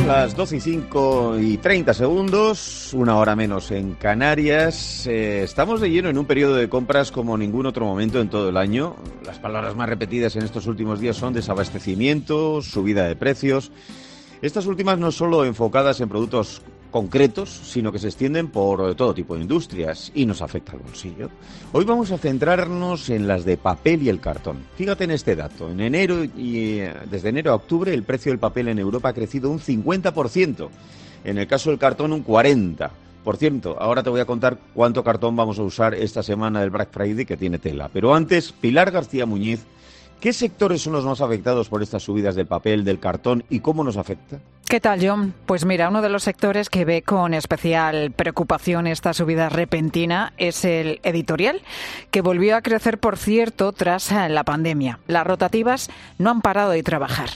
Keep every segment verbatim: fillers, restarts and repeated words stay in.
las doce y cinco y treinta segundos, una hora menos en Canarias. Eh, estamos de lleno en un periodo de compras como ningún otro momento en todo el año. Las palabras más repetidas en estos últimos días son desabastecimiento, subida de precios. Estas últimas no solo enfocadas en productos concretos, sino que se extienden por todo tipo de industrias y nos afecta al bolsillo. Hoy vamos a centrarnos en las de papel y el cartón. Fíjate en este dato. En enero y desde enero a octubre el precio del papel en Europa ha crecido un cincuenta por ciento. En el caso del cartón un cuarenta por ciento. Por cierto, ahora te voy a contar cuánto cartón vamos a usar esta semana del Black Friday, que tiene tela. Pero antes, Pilar García Muñiz, ¿qué sectores son los más afectados por estas subidas del papel, del cartón y cómo nos afecta? ¿Qué tal, John? Pues mira, uno de los sectores que ve con especial preocupación esta subida repentina es el editorial, que volvió a crecer, por cierto, tras la pandemia. Las rotativas no han parado de trabajar.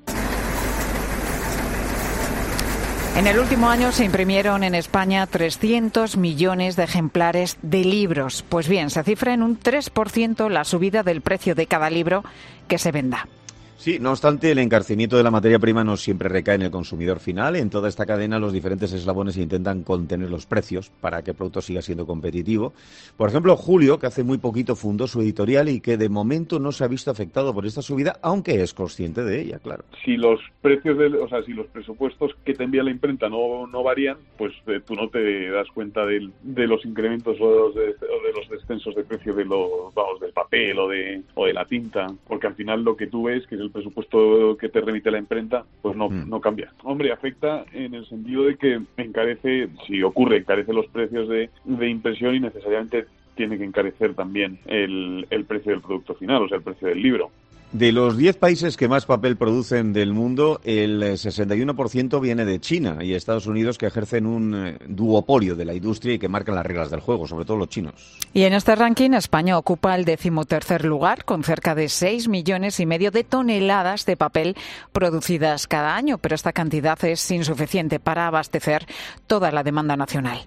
En el último año se imprimieron en España trescientos millones de ejemplares de libros. Pues bien, se cifra en un tres por ciento la subida del precio de cada libro que se venda. Sí, no obstante, el encarecimiento de la materia prima no siempre recae en el consumidor final. En toda esta cadena, los diferentes eslabones intentan contener los precios para que el producto siga siendo competitivo. Por ejemplo, Julio, que hace muy poquito fundó su editorial y que de momento no se ha visto afectado por esta subida, aunque es consciente de ella, claro. Si los precios, de, o sea, si los presupuestos que te envía la imprenta no, no varían, pues eh, tú no te das cuenta del, de los incrementos o de los, de, o de los descensos de precio de los, vamos, del papel o de, o de la tinta, porque al final lo que tú ves, que es el presupuesto que te remite la imprenta, pues no, mm. no cambia. Hombre, afecta en el sentido de que encarece, si ocurre, encarece los precios de, de impresión y necesariamente tiene que encarecer también el, el precio del producto final, o sea, el precio del libro. De los diez países que más papel producen del mundo, el sesenta y uno por ciento viene de China y Estados Unidos, que ejercen un duopolio de la industria y que marcan las reglas del juego, sobre todo los chinos. Y en este ranking, España ocupa el decimotercer lugar, con cerca de seis millones y medio de toneladas de papel producidas cada año, pero esta cantidad es insuficiente para abastecer toda la demanda nacional.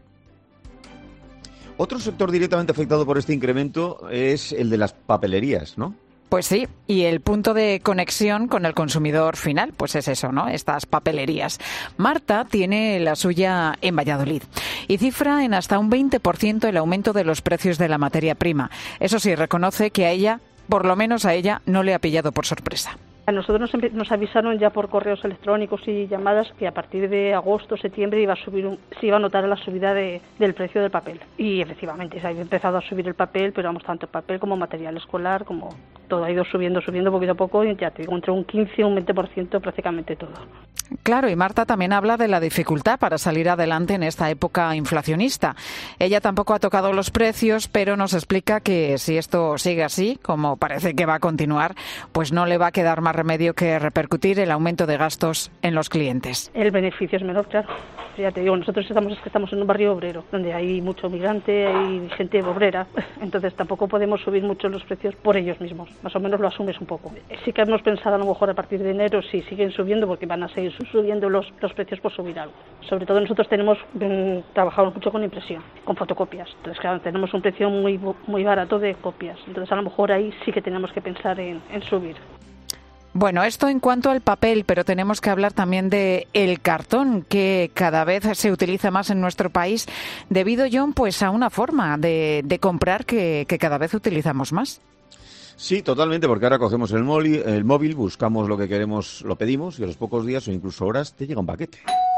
Otro sector directamente afectado por este incremento es el de las papelerías, ¿no? Pues sí, y el punto de conexión con el consumidor final, pues es eso, ¿no? Estas papelerías. Marta tiene la suya en Valladolid y cifra en hasta un veinte por ciento el aumento de los precios de la materia prima. Eso sí, reconoce que a ella, por lo menos a ella, no le ha pillado por sorpresa. A nosotros nos, nos avisaron ya por correos electrónicos y llamadas que a partir de agosto, septiembre iba a subir un, se iba a notar la subida de, del precio del papel. Y efectivamente se ha empezado a subir el papel, pero vamos, tanto papel como material escolar, como todo ha ido subiendo, subiendo poquito a poco, y ya te digo, entre un quince y un veinte por ciento prácticamente todo. Claro, y Marta también habla de la dificultad para salir adelante en esta época inflacionista. Ella tampoco ha tocado los precios, pero nos explica que si esto sigue así, como parece que va a continuar, pues no le va a quedar más remedio que repercutir el aumento de gastos en los clientes. El beneficio es menor, claro. Ya te digo, nosotros estamos, estamos en un barrio obrero, donde hay mucho migrante, hay gente obrera, entonces tampoco podemos subir mucho los precios por ellos mismos. Más o menos lo asumes un poco. Sí que hemos pensado a lo mejor a partir de enero, si siguen subiendo, porque van a seguir subiendo los, los precios, por subir algo. Sobre todo nosotros tenemos mmm, trabajamos mucho con impresión, con fotocopias. Entonces, claro, tenemos un precio muy, muy barato de copias. Entonces, a lo mejor ahí sí que tenemos que pensar en, en subir. Bueno, esto en cuanto al papel, pero tenemos que hablar también de el cartón, que cada vez se utiliza más en nuestro país, debido, John, pues a una forma de, de comprar que, que cada vez utilizamos más. Sí, totalmente, porque ahora cogemos el móvil, el móvil, buscamos lo que queremos, lo pedimos y a los pocos días o incluso horas te llega un paquete.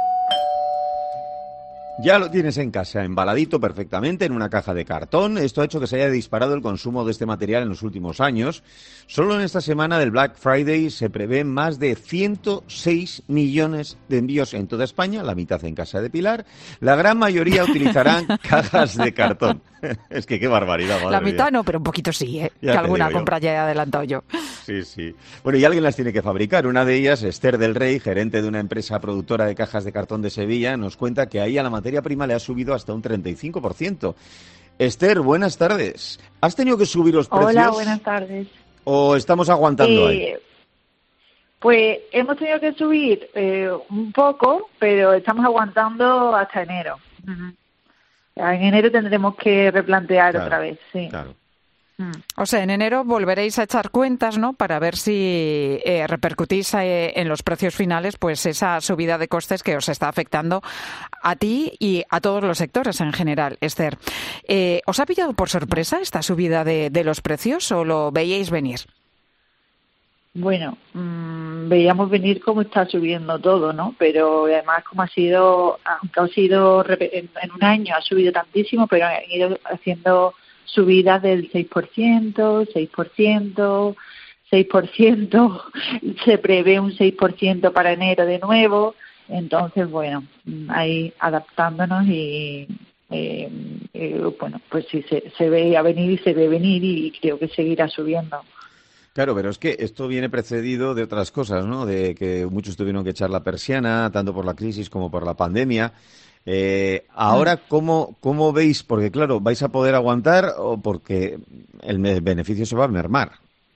Ya lo tienes en casa, embaladito perfectamente en una caja de cartón. Esto ha hecho que se haya disparado el consumo de este material en los últimos años. Solo en esta semana del Black Friday se prevén más de ciento seis millones de envíos en toda España, la mitad en casa de Pilar. La gran mayoría utilizarán cajas de cartón. Es que qué barbaridad, madre La mitad mía. no, pero un poquito sí, ¿eh? Ya Que alguna digo yo. compra ya he adelantado yo. Sí, sí. Bueno, y alguien las tiene que fabricar. Una de ellas, Esther del Rey, gerente de una empresa productora de cajas de cartón de Sevilla, nos cuenta que ahí a la materia prima le ha subido hasta un treinta y cinco por ciento. Esther, buenas tardes. ¿Has tenido que subir los precios? Hola, buenas tardes. ¿O estamos aguantando eh, ahí? Pues hemos tenido que subir eh, un poco, pero estamos aguantando hasta enero. Uh-huh. En enero tendremos que replantear Claro, otra vez, sí. Claro. O sea, en enero volveréis a echar cuentas, ¿no? Para ver si eh, repercutís eh, en los precios finales, pues esa subida de costes que os está afectando a ti y a todos los sectores en general, Esther. Eh, ¿Os ha pillado por sorpresa esta subida de, de los precios o lo veíais venir? Bueno, mmm, veíamos venir cómo está subiendo todo, ¿no? Pero además como ha sido, aunque ha sido en, en un año ha subido tantísimo, pero han ido haciendo subidas del seis por ciento, seis por ciento, seis por ciento, se prevé un seis por ciento para enero de nuevo, entonces bueno, ahí adaptándonos y eh, eh, bueno, pues sí se, se ve a venir y se ve venir y creo que seguirá subiendo. Claro, pero es que esto viene precedido de otras cosas, ¿no? De que muchos tuvieron que echar la persiana, tanto por la crisis como por la pandemia. Eh, ahora, ¿cómo, ¿cómo veis? Porque, claro, ¿vais a poder aguantar o porque el beneficio se va a mermar?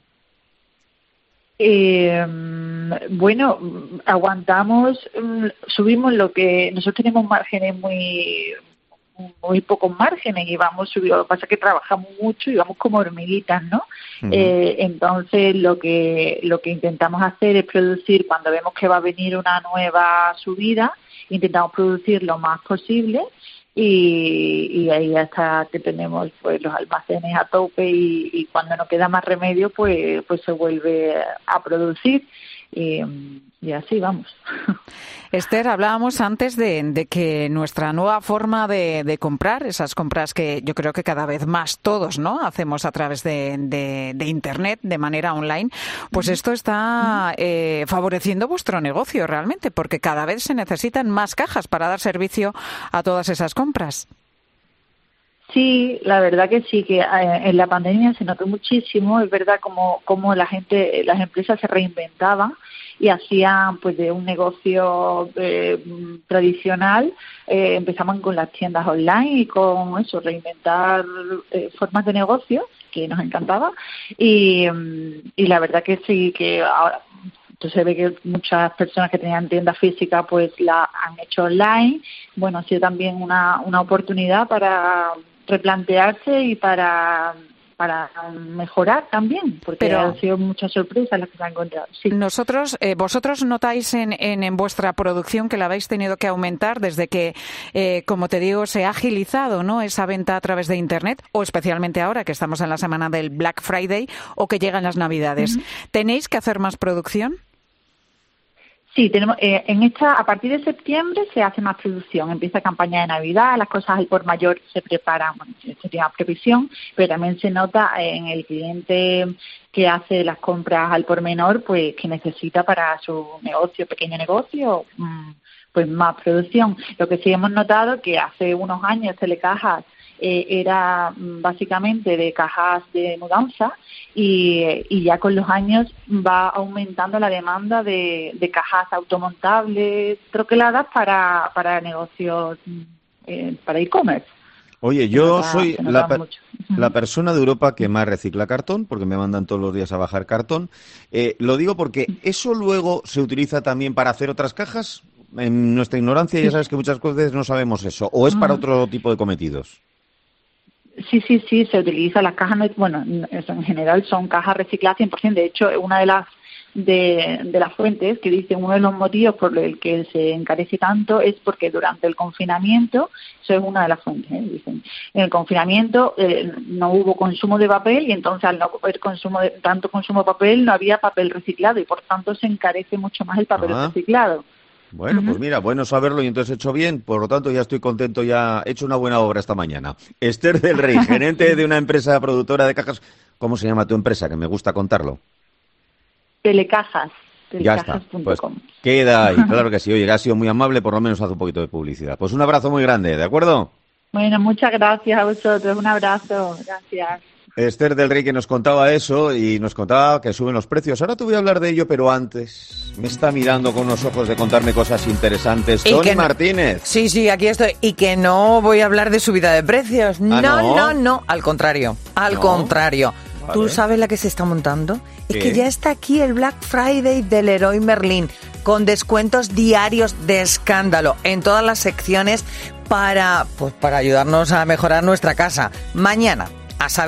Eh, bueno, aguantamos, subimos lo que... Nosotros tenemos márgenes muy... muy pocos márgenes y vamos subiendo. Lo que pasa es que trabajamos mucho y vamos como hormiguitas, ¿no? Uh-huh. Eh, entonces lo que lo que intentamos hacer es producir cuando vemos que va a venir una nueva subida, intentamos producir lo más posible y, y ahí hasta que tenemos pues los almacenes a tope y, y cuando no queda más remedio pues pues se vuelve a producir. Y, y así vamos. Esther, hablábamos antes de, de que nuestra nueva forma de, de comprar, esas compras que yo creo que cada vez más todos, ¿no?, hacemos a través de, de, de Internet, de manera online, pues esto está eh, favoreciendo vuestro negocio realmente, porque cada vez se necesitan más cajas para dar servicio a todas esas compras. Sí, la verdad que sí, que en la pandemia se notó muchísimo, es verdad como, como la gente, las empresas se reinventaban y hacían pues de un negocio eh, tradicional, eh, empezaban con las tiendas online y con eso, reinventar eh, formas de negocio, que nos encantaba, y, y la verdad que sí, que ahora entonces se ve que muchas personas que tenían tienda física pues la han hecho online. Bueno, ha sido también una, una oportunidad para replantearse y para para mejorar también, porque Pero han sido muchas sorpresas las que se han encontrado. Sí. Nosotros, eh, vosotros notáis en, en, en vuestra producción que la habéis tenido que aumentar desde que, eh, como te digo, se ha agilizado, ¿no?, esa venta a través de Internet, o especialmente ahora que estamos en la semana del Black Friday o que llegan las Navidades. Uh-huh. ¿Tenéis que hacer más producción? Sí, tenemos eh, en esta a partir de septiembre se hace más producción, empieza campaña de Navidad, las cosas al por mayor se preparan, bueno, se tiene previsión, pero también se nota en el cliente que hace las compras al por menor, pues que necesita para su negocio, pequeño negocio, pues más producción. Lo que sí hemos notado que hace unos años Telecajas eh, era básicamente de cajas de mudanza y, y ya con los años va aumentando la demanda de, de cajas automontables, troqueladas para, para negocios, eh, para e-commerce. Oye, yo nota, soy la, per- la persona de Europa que más recicla cartón, porque me mandan todos los días a bajar cartón. Eh, lo digo porque eso luego se utiliza también para hacer otras cajas. En nuestra ignorancia ya sabes que muchas veces no sabemos eso. ¿O es para otro tipo de cometidos? Sí, sí, sí, se utiliza. Las cajas, bueno, en general son cajas recicladas cien por ciento. De hecho, una de las de, de las fuentes que dicen uno de los motivos por el que se encarece tanto es porque durante el confinamiento, eso es una de las fuentes, ¿eh? Dicen, en el confinamiento eh, no hubo consumo de papel y entonces al no haber consumo de, tanto consumo de papel no había papel reciclado y por tanto se encarece mucho más el papel ah. reciclado. Bueno, uh-huh. Pues mira, bueno saberlo y entonces he hecho bien, por lo tanto ya estoy contento, ya he hecho una buena obra esta mañana. Esther del Rey, gerente de una empresa productora de cajas. ¿Cómo se llama tu empresa? Que me gusta contarlo. Telecajas. Ya está, pues queda ahí, claro que sí. Oye, que ha sido muy amable, por lo menos hace un poquito de publicidad. Pues un abrazo muy grande, ¿de acuerdo? Bueno, muchas gracias a vosotros, un abrazo, gracias. Esther del Rey que nos contaba eso y nos contaba que suben los precios. Ahora te voy a hablar de ello, pero antes me está mirando con unos ojos de contarme cosas interesantes. Tony no... Martínez. Sí, sí, aquí estoy. Y que no voy a hablar de subida de precios. ¿Ah, no, no, no, no. Al contrario, al no. contrario. Vale. ¿Tú sabes la que se está montando? ¿Qué? Es que ya está aquí el Black Friday del Leroy Merlin, con descuentos diarios de escándalo en todas las secciones para, pues, para ayudarnos a mejorar nuestra casa. Mañana, a saber,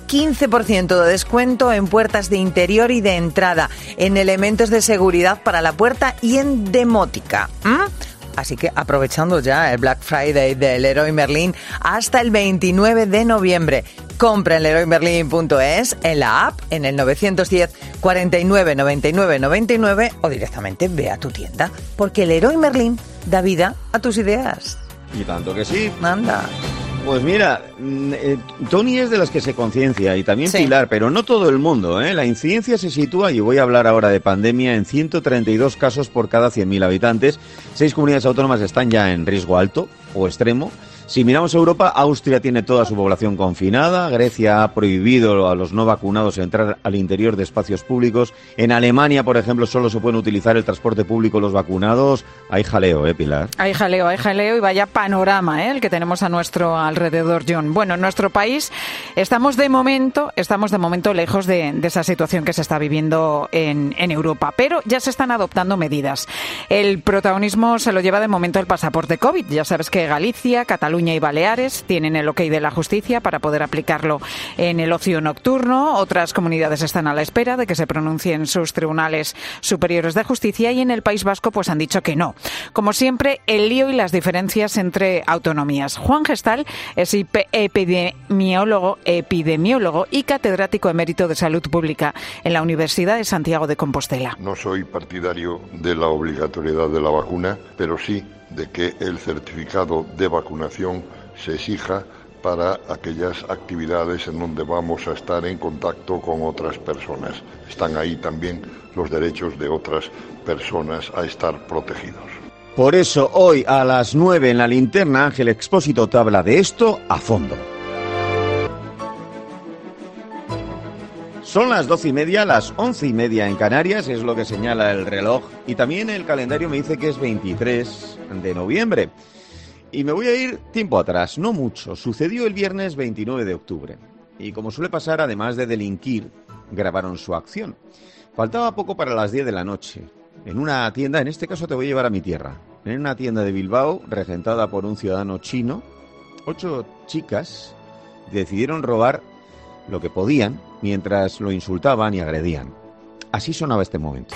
quince por ciento de descuento en puertas de interior y de entrada, en elementos de seguridad para la puerta y en demótica. ¿Mm? Así que aprovechando ya el Black Friday del Leroy Merlin hasta el veintinueve de noviembre. Compra en leroy merlin punto es, en la app, en el nueve uno cero, cuarenta y nueve, noventa y nueve, noventa y nueve o directamente ve a tu tienda. Porque el Leroy Merlin da vida a tus ideas. Y tanto que sí. Anda. Pues mira, eh, Tony es de las que se conciencia y también sí. Pilar, pero no todo el mundo, ¿eh? La incidencia se sitúa, y voy a hablar ahora de pandemia, en ciento treinta y dos casos por cada cien mil habitantes. Seis comunidades autónomas están ya en riesgo alto o extremo. Si miramos Europa, Austria tiene toda su población confinada, Grecia ha prohibido a los no vacunados entrar al interior de espacios públicos, en Alemania, por ejemplo, solo se pueden utilizar el transporte público los vacunados. Hay jaleo, ¿eh, Pilar? Hay jaleo, hay jaleo y vaya panorama, ¿eh?, el que tenemos a nuestro alrededor, John. Bueno, en nuestro país estamos de momento, estamos de momento lejos de, de esa situación que se está viviendo en, en Europa, pero ya se están adoptando medidas. El protagonismo se lo lleva de momento el pasaporte COVID. Ya sabes que Galicia, Cataluña y Baleares tienen el ok de la justicia para poder aplicarlo en el ocio nocturno. Otras comunidades están a la espera de que se pronuncien sus tribunales superiores de justicia y en el País Vasco pues han dicho que no. Como siempre, el lío y las diferencias entre autonomías. Juan Gestal es epidemiólogo, epidemiólogo y catedrático emérito de Salud Pública en la Universidad de Santiago de Compostela. No soy partidario de la obligatoriedad de la vacuna, pero sí de que el certificado de vacunación se exija para aquellas actividades en donde vamos a estar en contacto con otras personas. Están ahí también los derechos de otras personas a estar protegidos. Por eso hoy a las nueve en la linterna Ángel Expósito te habla de esto a fondo. Son las doce y media, las once y media en Canarias, es lo que señala el reloj. Y también el calendario me dice que es veintitrés de noviembre. Y me voy a ir tiempo atrás, no mucho. Sucedió el viernes veintinueve de octubre. Y como suele pasar, además de delinquir, grabaron su acción. Faltaba poco para las diez de la noche. En una tienda, en este caso te voy a llevar a mi tierra, en una tienda de Bilbao, regentada por un ciudadano chino, ocho chicas decidieron robar lo que podían mientras lo insultaban y agredían. Así sonaba este momento.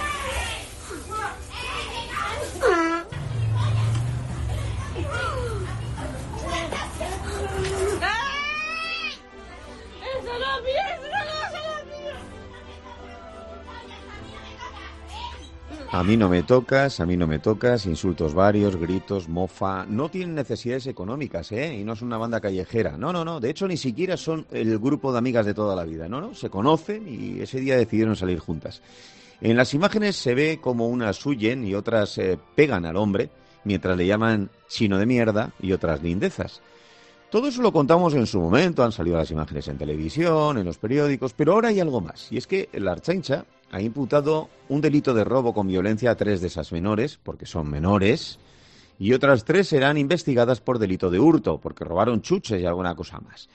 A mí no me tocas, a mí no me tocas, insultos varios, gritos, mofa. No tienen necesidades económicas, ¿eh? Y no es una banda callejera. No, no, no. De hecho, ni siquiera son el grupo de amigas de toda la vida. No, no. Se conocen y ese día decidieron salir juntas. En las imágenes se ve como unas huyen y otras eh, pegan al hombre, mientras le llaman chino de mierda y otras lindezas. Todo eso lo contamos en su momento, han salido las imágenes en televisión, en los periódicos, pero ahora hay algo más. Y es que la Ertzaintza ha imputado un delito de robo con violencia a tres de esas menores, porque son menores, y otras tres serán investigadas por delito de hurto, porque robaron chuches y alguna cosa más.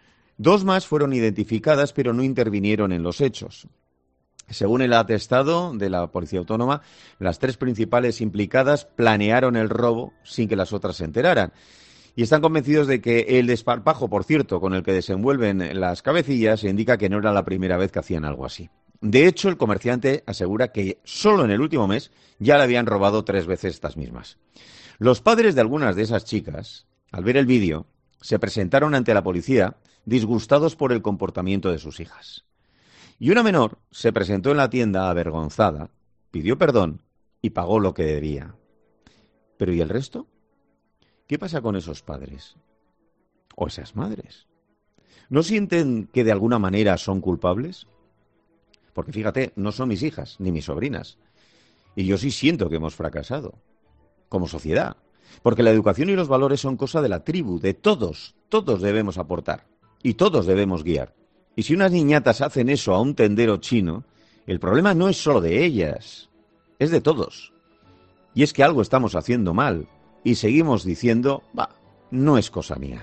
Dos más fueron identificadas, pero no intervinieron en los hechos. Según el atestado de la Policía Autónoma, las tres principales implicadas planearon el robo sin que las otras se enteraran. Y están convencidos de que el desparpajo, por cierto, con el que desenvuelven las cabecillas, indica que no era la primera vez que hacían algo así. De hecho, el comerciante asegura que solo en el último mes ya le habían robado tres veces estas mismas. Los padres de algunas de esas chicas, al ver el vídeo, se presentaron ante la policía disgustados por el comportamiento de sus hijas. Y una menor se presentó en la tienda avergonzada, pidió perdón y pagó lo que debía. ¿Pero y el resto? ¿Qué pasa con esos padres? ¿O esas madres? ¿No sienten que de alguna manera son culpables? Porque fíjate, no son mis hijas ni mis sobrinas. Y yo sí siento que hemos fracasado, como sociedad. Porque la educación y los valores son cosa de la tribu, de todos. Todos debemos aportar y todos debemos guiar. Y si unas niñatas hacen eso a un tendero chino, el problema no es solo de ellas, es de todos. Y es que algo estamos haciendo mal y seguimos diciendo, bah, no es cosa mía.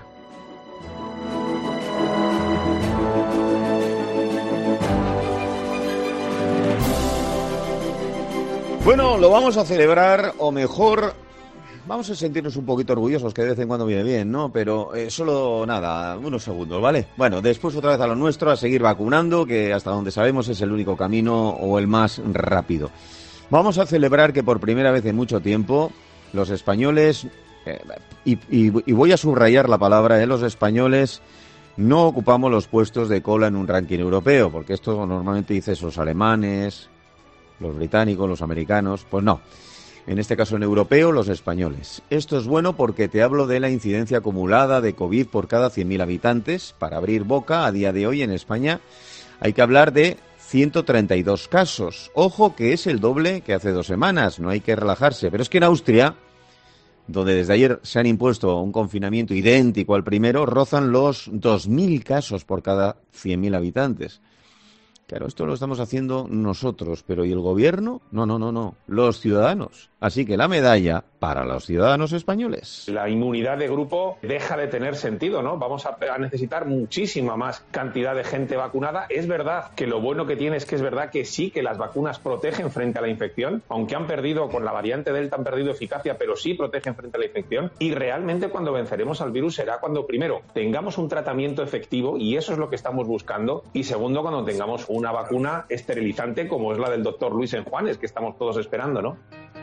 Bueno, lo vamos a celebrar, o mejor, vamos a sentirnos un poquito orgullosos, que de vez en cuando viene bien, ¿no? Pero eh, solo, nada, unos segundos, ¿vale? Bueno, después otra vez a lo nuestro, a seguir vacunando, que hasta donde sabemos es el único camino o el más rápido. Vamos a celebrar que por primera vez en mucho tiempo los españoles, eh, y, y, y voy a subrayar la palabra, eh, los españoles no ocupamos los puestos de cola en un ranking europeo, porque esto normalmente dices los alemanes, los británicos, los americanos, pues no. En este caso en europeo, los españoles. Esto es bueno porque te hablo de la incidencia acumulada de COVID por cada cien mil habitantes. Para abrir boca, a día de hoy en España hay que hablar de ciento treinta y dos casos. Ojo que es el doble que hace dos semanas, no hay que relajarse. Pero es que en Austria, donde desde ayer se han impuesto un confinamiento idéntico al primero, rozan los dos mil casos por cada cien mil habitantes. Claro, esto lo estamos haciendo nosotros, pero ¿y el gobierno? No, no, no, no, los ciudadanos. Así que la medalla para los ciudadanos españoles. La inmunidad de grupo deja de tener sentido, ¿no? Vamos a, a necesitar muchísima más cantidad de gente vacunada. Es verdad que lo bueno que tiene es que es verdad que sí que las vacunas protegen frente a la infección, aunque han perdido, con la variante Delta han perdido eficacia, pero sí protegen frente a la infección. Y realmente cuando venceremos al virus será cuando, primero, tengamos un tratamiento efectivo, y eso es lo que estamos buscando, y segundo, cuando tengamos una vacuna esterilizante como es la del doctor Luis Enjuanes, que estamos todos esperando, ¿no?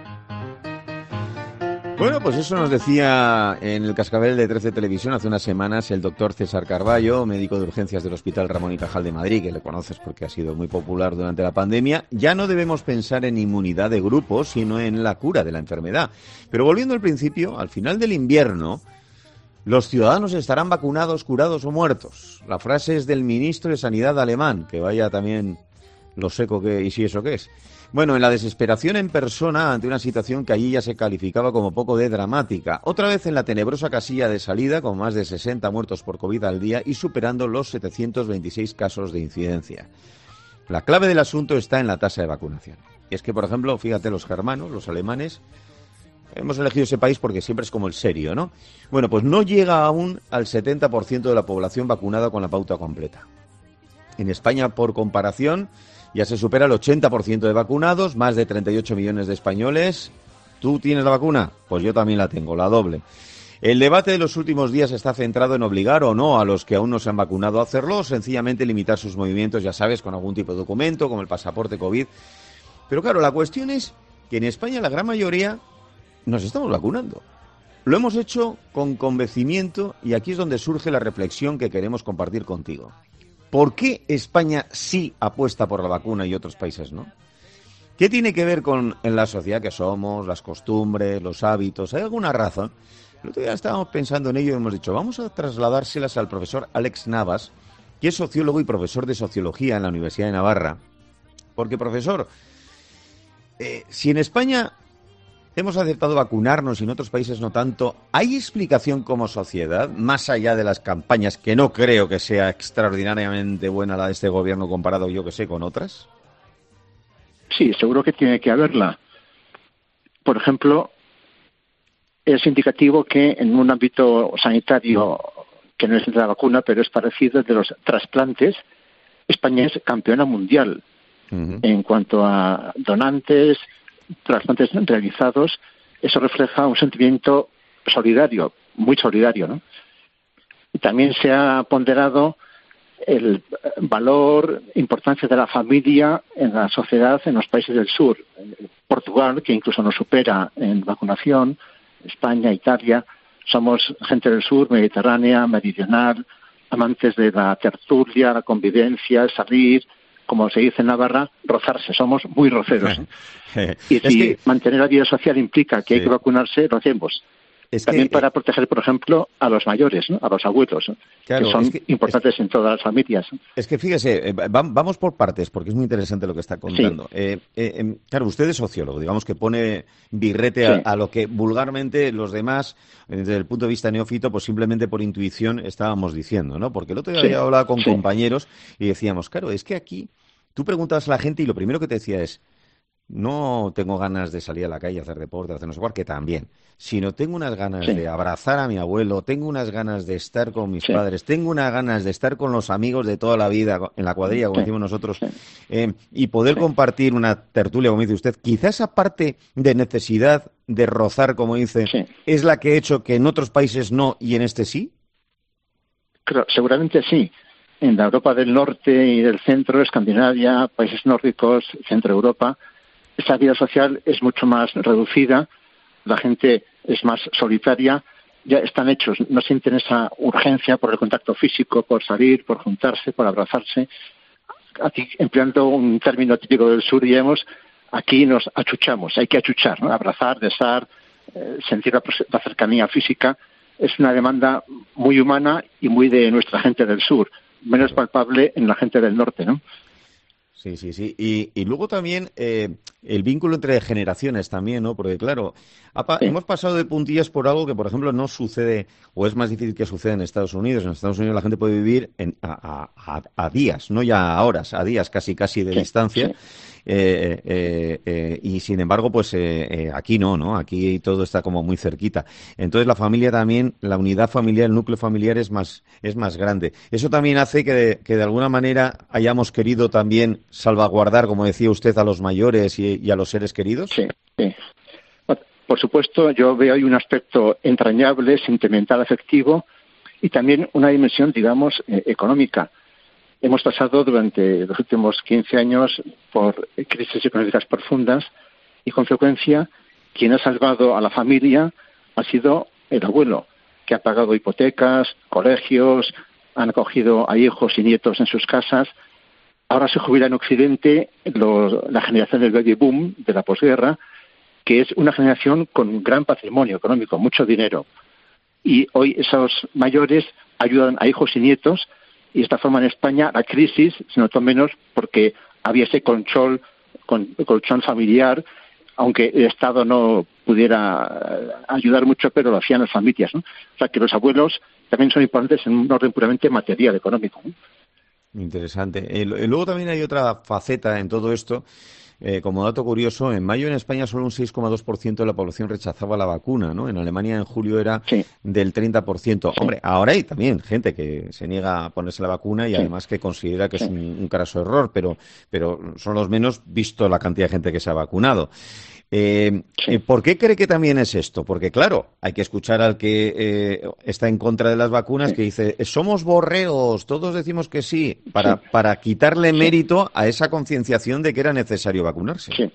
Bueno, pues eso nos decía en el Cascabel de trece Televisión hace unas semanas el doctor César Carballo, médico de urgencias del Hospital Ramón y Cajal de Madrid, que le conoces porque ha sido muy popular durante la pandemia. Ya no debemos pensar en inmunidad de grupo, sino en la cura de la enfermedad. Pero volviendo al principio, al final del invierno, los ciudadanos estarán vacunados, curados o muertos. La frase es del ministro de Sanidad alemán, que vaya también lo seco que y si eso qué es. Bueno, en la desesperación en persona ante una situación que allí ya se calificaba como poco de dramática. Otra vez en la tenebrosa casilla de salida, con más de sesenta muertos por COVID al día y superando los setecientos veintiséis casos de incidencia. La clave del asunto está en la tasa de vacunación. Y es que, por ejemplo, fíjate, los germanos, los alemanes, hemos elegido ese país porque siempre es como el serio, ¿no? Bueno, pues no llega aún al setenta por ciento de la población vacunada con la pauta completa. En España, por comparación, ya se supera el ochenta por ciento de vacunados, más de treinta y ocho millones de españoles. ¿Tú tienes la vacuna? Pues yo también la tengo, la doble. El debate de los últimos días está centrado en obligar o no a los que aún no se han vacunado a hacerlo, o sencillamente limitar sus movimientos, ya sabes, con algún tipo de documento, como el pasaporte COVID. Pero claro, la cuestión es que en España la gran mayoría nos estamos vacunando. Lo hemos hecho con convencimiento y aquí es donde surge la reflexión que queremos compartir contigo. ¿Por qué España sí apuesta por la vacuna y otros países no? ¿Qué tiene que ver con en la sociedad que somos, las costumbres, los hábitos? ¿Hay alguna razón? El otro día estábamos pensando en ello y hemos dicho, vamos a trasladárselas al profesor Alex Navas, que es sociólogo y profesor de Sociología en la Universidad de Navarra. Porque, profesor, eh, si en España hemos aceptado vacunarnos y en otros países no tanto, ¿hay explicación como sociedad, más allá de las campañas, que no creo que sea extraordinariamente buena la de este gobierno comparado, yo que sé, con otras? Sí, seguro que tiene que haberla. Por ejemplo, es indicativo que en un ámbito sanitario, que no es de la vacuna, pero es parecido, de los trasplantes, España es campeona mundial. Uh-huh. En cuanto a donantes, trasplantes realizados, eso refleja un sentimiento solidario, muy solidario, ¿no? Y también se ha ponderado el valor, importancia de la familia en la sociedad en los países del sur. Portugal, que incluso nos supera en vacunación, España, Italia, somos gente del sur, mediterránea, meridional, amantes de la tertulia, la convivencia, salir, como se dice en Navarra, rozarse, somos muy roceros. Y si que... mantener la vida social implica que sí. hay que vacunarse, lo hacemos. Es También que... para proteger, por ejemplo, a los mayores, ¿no? A los abuelos, ¿no? Claro, que son es que... importantes es... en todas las familias. Es que fíjese, eh, vamos por partes, porque es muy interesante lo que está contando. Sí. Eh, eh, claro, usted es sociólogo, digamos que pone birrete a, sí. a lo que vulgarmente los demás, desde el punto de vista neófito, pues simplemente por intuición estábamos diciendo, ¿no? Porque el otro día sí. había hablado con sí. compañeros y decíamos, claro, es que aquí tú preguntas a la gente y lo primero que te decía es, no tengo ganas de salir a la calle a hacer deporte, a hacer no sé cuál, que también, sino tengo unas ganas sí. de abrazar a mi abuelo, tengo unas ganas de estar con mis sí. padres, tengo unas ganas de estar con los amigos de toda la vida, en la cuadrilla, como sí. decimos nosotros, sí. eh, y poder sí. compartir una tertulia, como dice usted. Quizá esa parte de necesidad de rozar, como dice, sí. es la que ha hecho que en otros países no y en este sí? Creo, seguramente sí. En la Europa del Norte y del Centro, Escandinavia, países nórdicos, Centro Europa, esa vida social es mucho más reducida, la gente es más solitaria, ya están hechos, no sienten esa urgencia por el contacto físico, por salir, por juntarse, por abrazarse. Aquí, empleando un término típico del sur, digamos, aquí nos achuchamos, hay que achuchar, ¿no? Abrazar, besar, eh, sentir la, la cercanía física. Es una demanda muy humana y muy de nuestra gente del sur, menos palpable en la gente del norte, ¿no? Sí, sí, sí. Y, y luego también eh, el vínculo entre generaciones también, ¿no? Porque, claro, apa, sí. hemos pasado de puntillas por algo que, por ejemplo, no sucede o es más difícil que suceda en Estados Unidos. En Estados Unidos la gente puede vivir en, a, a, a días, no ya a horas, a días casi casi de sí, distancia. Sí. Eh, eh, eh, y, sin embargo, pues eh, eh, aquí no, ¿no? Aquí todo está como muy cerquita. Entonces, la familia también, la unidad familiar, el núcleo familiar es más es más grande. Eso también hace que de, que de alguna manera hayamos querido también salvaguardar, como decía usted, a los mayores y, y a los seres queridos. Sí, sí. Por supuesto, yo veo ahí un aspecto entrañable, sentimental, afectivo y también una dimensión, digamos, eh, económica. Hemos pasado durante los últimos quince años por crisis económicas profundas y, con frecuencia, quien ha salvado a la familia ha sido el abuelo, que ha pagado hipotecas, colegios, han acogido a hijos y nietos en sus casas. Ahora se jubila en Occidente los, la generación del baby boom de la posguerra, que es una generación con gran patrimonio económico, mucho dinero. Y hoy esos mayores ayudan a hijos y nietos. Y de esta forma en España la crisis se notó menos porque había ese control, con, colchón familiar, aunque el Estado no pudiera ayudar mucho, pero lo hacían las familias, ¿no? O sea que los abuelos también son importantes en un orden puramente material, económico, ¿no? Interesante. Y luego también hay otra faceta en todo esto. Eh, como dato curioso, en mayo en España solo un seis coma dos por ciento de la población rechazaba la vacuna, ¿no? En Alemania en julio era sí. del treinta por ciento. Sí. Hombre, ahora hay también gente que se niega a ponerse la vacuna y sí. además que considera que sí. es un, un craso error, pero, pero son los menos visto la cantidad de gente que se ha vacunado. Eh, sí. ¿Por qué cree que también es esto? Porque, claro, hay que escuchar al que eh, está en contra de las vacunas sí. que dice, somos borregos, todos decimos que sí, para, sí. para quitarle sí. mérito a esa concienciación de que era necesario vacunarse. Sí.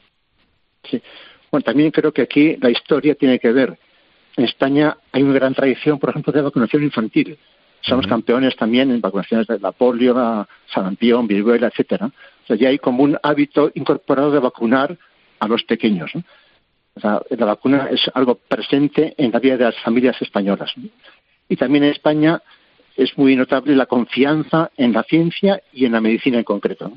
sí. Bueno, también creo que aquí la historia tiene que ver. En España hay una gran tradición, por ejemplo, de vacunación infantil. Somos uh-huh. campeones también en vacunaciones de la polio, la sarampión, viruela, etcétera. O sea, ya hay como un hábito incorporado de vacunar a los pequeños, ¿no? O sea, la vacuna es algo presente en la vida de las familias españolas, ¿no? Y también en España es muy notable la confianza en la ciencia y en la medicina en concreto, ¿no?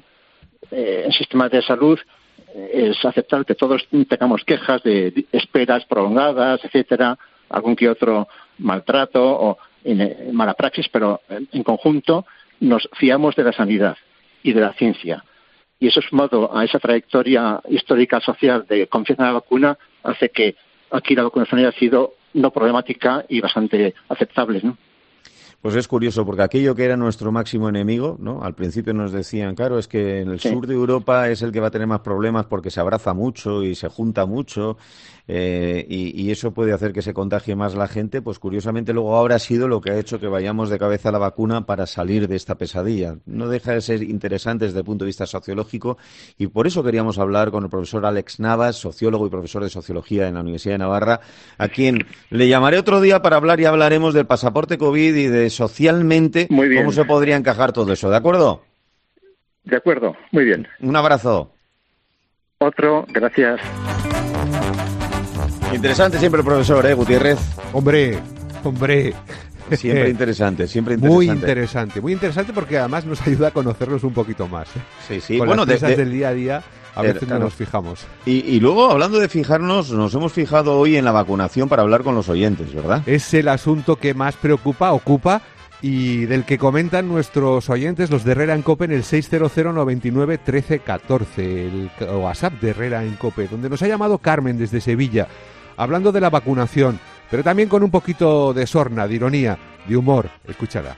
Eh, el sistema de salud eh, es aceptar que todos tengamos quejas de esperas prolongadas, etcétera, algún que otro maltrato o en, en mala praxis, pero en, en conjunto nos fiamos de la sanidad y de la ciencia. Y eso, sumado a esa trayectoria histórica social de confianza en la vacuna, hace que aquí la vacunación haya sido no problemática y bastante aceptable, ¿no? Pues es curioso, porque aquello que era nuestro máximo enemigo, ¿no? Al principio nos decían, claro, es que en el sí. sur de Europa es el que va a tener más problemas porque se abraza mucho y se junta mucho, eh, y, y eso puede hacer que se contagie más la gente. Pues curiosamente luego ahora ha sido lo que ha hecho que vayamos de cabeza a la vacuna para salir de esta pesadilla. No deja de ser interesante desde el punto de vista sociológico, y por eso queríamos hablar con el profesor Alex Navas, sociólogo y profesor de Sociología en la Universidad de Navarra, a quien le llamaré otro día para hablar y hablaremos del pasaporte COVID y de socialmente cómo se podría encajar todo eso, ¿de acuerdo? De acuerdo, muy bien. Un abrazo. Otro, gracias. Interesante siempre el profesor, ¿eh, Gutiérrez? Hombre, hombre. Siempre interesante, siempre interesante. Muy interesante, muy interesante porque además nos ayuda a conocernos un poquito más, ¿eh? Sí, sí. Con bueno, las cosas de, de... del día a día a veces claro. no nos fijamos. Y, y luego, hablando de fijarnos, nos hemos fijado hoy en la vacunación para hablar con los oyentes, ¿verdad? Es el asunto que más preocupa, ocupa y del que comentan nuestros oyentes, los de Herrera en COPE, en el seis cero cero noventa y nueve trece catorce, el WhatsApp de Herrera en COPE, donde nos ha llamado Carmen desde Sevilla, hablando de la vacunación, pero también con un poquito de sorna, de ironía, de humor. Escúchala.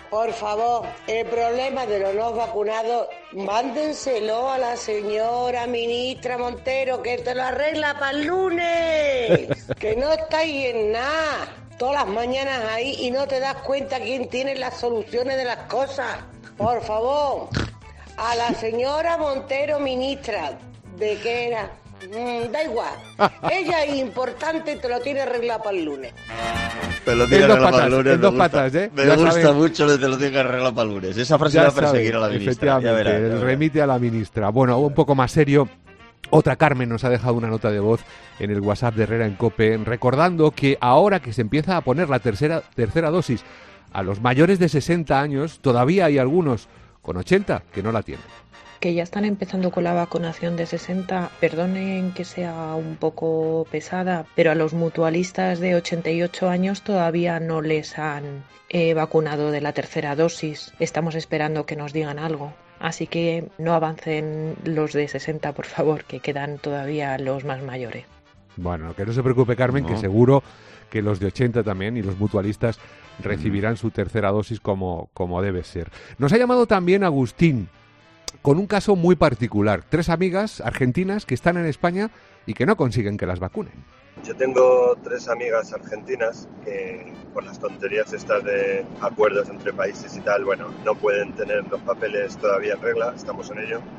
por favor, el problema de los no vacunados, mándenselo a la señora ministra Montero, que te lo arregla para el lunes, que no estáis en nada, todas las mañanas ahí y no te das cuenta quién tiene las soluciones de las cosas. Por favor, a la señora Montero ministra, ¿de qué era? Mm, da igual, ella es importante y te lo tiene arreglado para el lunes. Te lo tiene arreglado para el lunes. En dos patas, ¿eh? Me gusta saben. mucho lo de te lo tiene arreglado para el lunes. Esa frase va a perseguir a la ministra. Efectivamente, ya verá, ya verá. remite a la ministra. Bueno, un poco más serio. Otra Carmen nos ha dejado una nota de voz en el WhatsApp de Herrera en COPE, recordando que ahora que se empieza a poner la tercera, tercera dosis a los mayores de sesenta años, todavía hay algunos con ochenta que no la tienen. Que ya están empezando con la vacunación de sesenta, perdonen que sea un poco pesada, pero a los mutualistas de ochenta y ocho años todavía no les han eh, vacunado de la tercera dosis. Estamos esperando que nos digan algo. Así que no avancen los de sesenta, por favor, que quedan todavía los más mayores. Bueno, que no se preocupe, Carmen, no. que seguro que los de ochenta también y los mutualistas recibirán mm. su tercera dosis como, como debe ser. Nos ha llamado también Agustín, con un caso muy particular. Tres amigas argentinas que están en España y que no consiguen que las vacunen. Yo tengo tres amigas argentinas que, por las tonterías estas de acuerdos entre países y tal, bueno, no pueden tener los papeles todavía en regla, estamos en ello,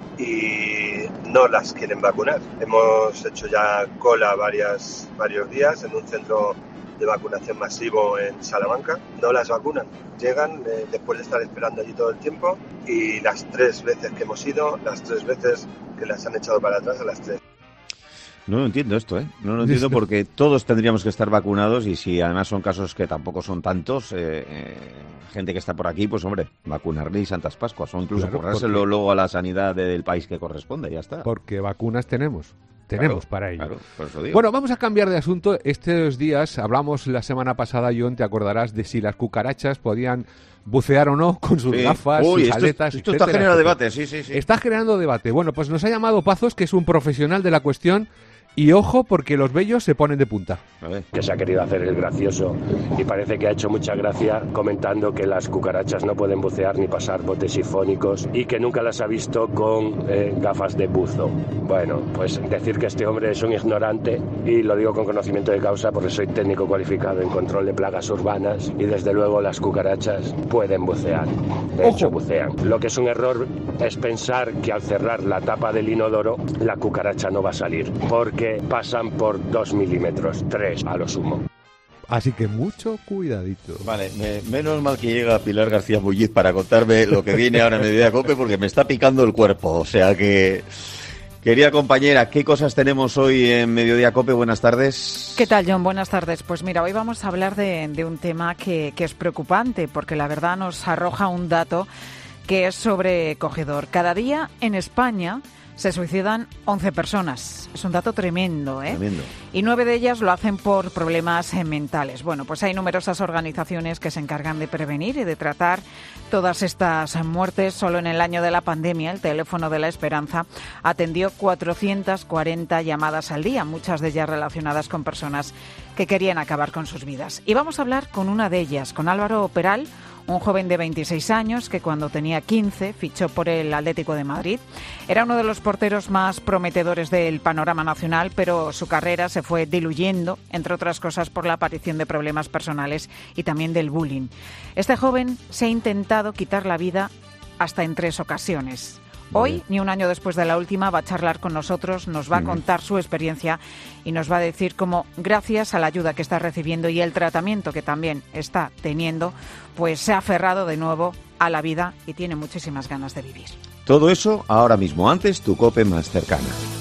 y no las quieren vacunar. Hemos hecho ya cola varias, varios días en un centro de vacunación masivo en Salamanca, no las vacunan. Llegan eh, después de estar esperando allí todo el tiempo y las tres veces que hemos ido, las tres veces que las han echado para atrás, a las tres. No lo entiendo esto, ¿eh? No lo entiendo porque todos tendríamos que estar vacunados y si además son casos que tampoco son tantos, eh, eh, gente que está por aquí, pues hombre, vacunarle y Santas Pascuas o incluso claro, currárselo porque... luego a la sanidad del país que corresponde, ya está. Porque vacunas tenemos. Tenemos claro, para ello. Claro, por eso digo. Bueno, vamos a cambiar de asunto. Estos días hablamos la semana pasada, John, te acordarás de si las cucarachas podían bucear o no con sus sí. gafas, Uy, sus esto, aletas, esto etcétera, está generando etcétera. debate, sí, sí, sí. Está generando debate. Bueno, pues nos ha llamado Pazos, que es un profesional de la cuestión. Y ojo, porque los vellos se ponen de punta. A ver. Que se ha querido hacer el gracioso y parece que ha hecho mucha gracia comentando que las cucarachas no pueden bucear ni pasar botes sifónicos y que nunca las ha visto con eh, gafas de buzo. Bueno, pues decir que este hombre es un ignorante, y lo digo con conocimiento de causa porque soy técnico cualificado en control de plagas urbanas y desde luego las cucarachas pueden bucear. De ojo. hecho, bucean. Lo que es un error es pensar que al cerrar la tapa del inodoro la cucaracha no va a salir, porque pasan por dos milímetros, tres a lo sumo. Así que mucho cuidadito. Vale, me, menos mal que llega Pilar García Bulliz para contarme lo que viene ahora en Mediodía Cope, porque me está picando el cuerpo. O sea que, querida compañera, ¿qué cosas tenemos hoy en Mediodía Cope? Buenas tardes. ¿Qué tal, John? Buenas tardes. Pues mira, hoy vamos a hablar de, de un tema que, que es preocupante, porque la verdad nos arroja un dato que es sobrecogedor. Cada día en España se suicidan once personas. Es un dato tremendo, ¿eh? Tremendo. Y nueve de ellas lo hacen por problemas mentales. Bueno, pues hay numerosas organizaciones que se encargan de prevenir y de tratar todas estas muertes. Solo en el año de la pandemia, el Teléfono de la Esperanza atendió cuatrocientas cuarenta llamadas al día, muchas de ellas relacionadas con personas que querían acabar con sus vidas. Y vamos a hablar con una de ellas, con Álvaro Peral, un joven de veintiséis años que cuando tenía quince fichó por el Atlético de Madrid. Era uno de los porteros más prometedores del panorama nacional, pero su carrera se fue diluyendo, entre otras cosas por la aparición de problemas personales y también del bullying. Este joven se ha intentado quitar la vida hasta en tres ocasiones. Hoy, ni un año después de la última, va a charlar con nosotros, nos va a contar su experiencia y nos va a decir cómo, gracias a la ayuda que está recibiendo y el tratamiento que también está teniendo, pues se ha aferrado de nuevo a la vida y tiene muchísimas ganas de vivir. Todo eso ahora mismo, antes tu COPE más cercana.